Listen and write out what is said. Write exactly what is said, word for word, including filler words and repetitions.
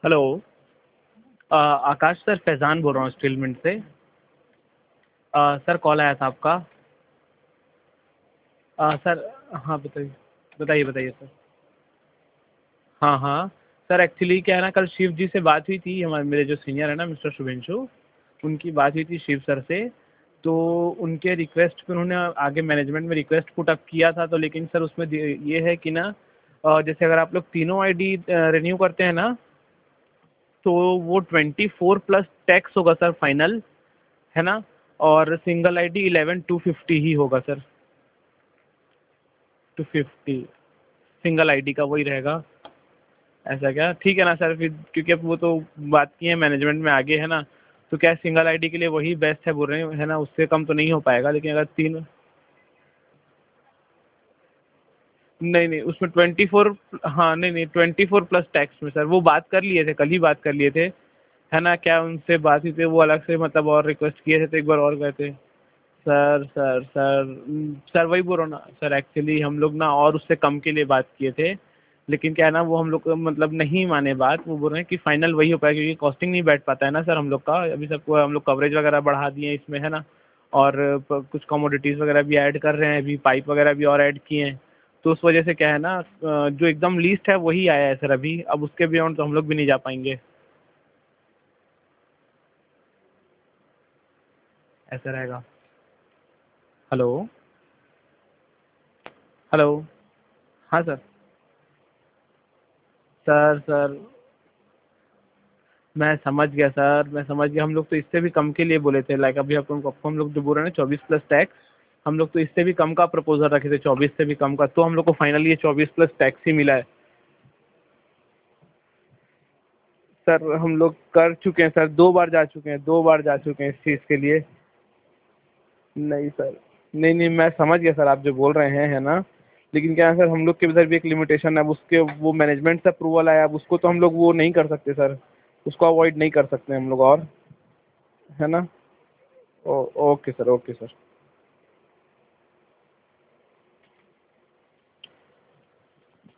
Hello. अ, Akash sir, Faizan बोल रहा हूँ स्टील मिंट से। अ, सर कॉल आया था आपका। अ, सर हाँ बताइए बताइए बताइए सर। हाँ हाँ सर, एक्चुअली क्या है ना, कल शिव जी से बात हुई थी, हमारे मेरे जो सीनियर है ना मिस्टर शुभेंशु, उनकी बात हुई थी शिव सर से। तो उनके रिक्वेस्ट पे उन्होंने आगे मैनेजमेंट में रिक्वेस्ट पुट अप किया था। तो लेकिन सर उसमें ये है कि ना, अ, जैसे अगर आप लोग तीनों आईडी रिन्यू करते हैं ना, तो वो ट्वेंटी फोर प्लस टैक्स होगा सर फाइनल, है ना। और single ID eleven two fifty ही होगा sir. Two fifty single ID का वही रहेगा। ऐसा क्या? ठीक है ना सर, फिर क्योंकि अब वो तो बात की है मैनेजमेंट में आगे, है ना। तो क्या सिंगल आईडी के लिए वही बेस्ट है बोल रहे हैं, है ना, उससे कम तो नहीं हो पाएगा। लेकिन अगर तीन, नहीं नहीं उसमें ट्वेंटी फोर, हाँ नहीं नहीं ट्वेंटी फोर प्लस टैक्स में सर, वो बात कर लिए थे, कल ही बात कर लिए थे, है ना। क्या उनसे बात हुई थी, वो अलग से मतलब और रिक्वेस्ट किए थे, तो एक बार और गए थे। सर सर सर सर वही बोल रहा हूँ ना सर, एक्चुअली हम लोग ना और उससे कम के लिए बात किए थे। लेकिन क्या है ना, वो हम लोग को मतलब नहीं माने बात। वो बोल रहे हैं कि फाइनल वही हो पाएगा, क्योंकि कॉस्टिंग नहीं बैठ पाता है ना सर हम लोग का। अभी सबको हम लोग कवरेज वगैरह बढ़ा दिए हैं इसमें, है ना। और प- कुछ कमोडिटीज़ वगैरह भी ऐड कर रहे हैं, अभी पाइप वगैरह भी और ऐड किए हैं। तो उस वजह से क्या है ना, अ, जो एकदम लीस्ट है वही आया है सर अभी। अब उसके बियॉन्ड तो हम लोग भी नहीं जा पाएंगे। ऐसा रहेगा। हेलो। हेलो। हाँ सर। सर सर मैं समझ गया सर, मैं समझ गया। हम लोग तो इससे भी कम के लिए बोले थे, लाइक अभी आपको आपको हम लोग जो बोल रहे हैं ना चौबीस प्लस टैक्स, हम लोग तो इससे भी कम का प्रपोजल रखे थे, चौबीस से भी कम का। तो हम लोग को फाइनली ये चौबीस प्लस टैक्स ही मिला है। सर हम लोग कर चुके हैं सर, दो बार जा चुके हैं, दो बार जा चुके हैं इस चीज़ के लिए। नहीं सर, नहीं नहीं मैं समझ गया सर आप जो बोल रहे हैं, है ना। लेकिन क्या है सर, हम लोग के इधर भी एक लिमिटेशन है। अब उसके वो मैनेजमेंट से अप्रूवल आया, अब उसको तो हम लोग वो नहीं कर सकते सर, उसको अवॉइड नहीं कर सकते हम लोग, और है ना। ओ, ओके सर, ओके सर।